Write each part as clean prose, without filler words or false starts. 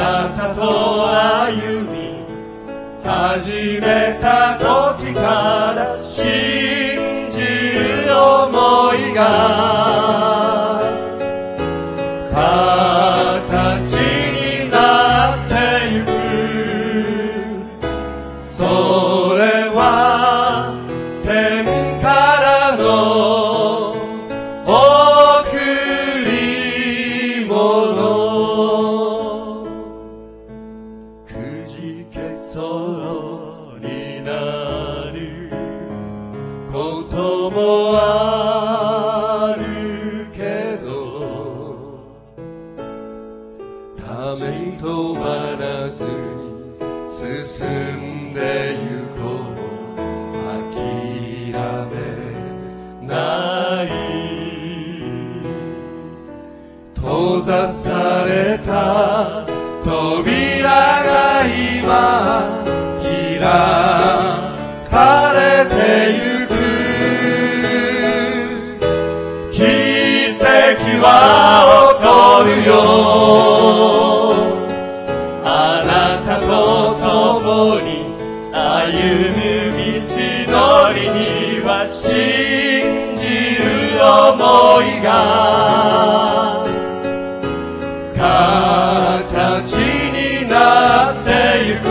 なたと歩み始めた時から信じる想いが形になってゆく。それは天からの贈り物。くじけそうになることもあるけど、ためとまらずに進んでゆこう。諦めない閉ざされた扉が今開かれてゆく。奇跡は起こるよ。あなたと共に歩む道のりには信じる想いが形になってゆ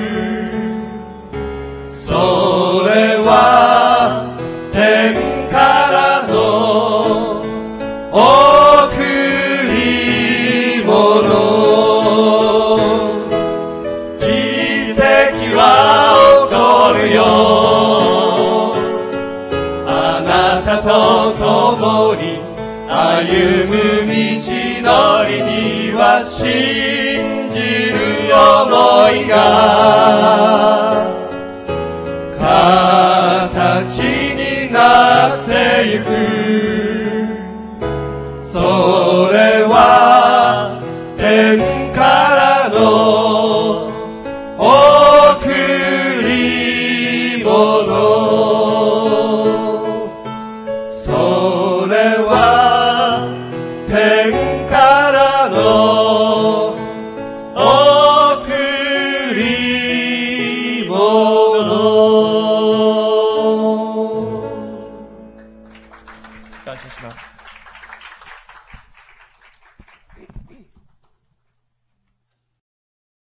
く。それは天からの贈り物。は起こるよ。あなたと共に歩む道のりには信じる想いが形になってゆく。それは天からの贈り物。それは天からの贈り物。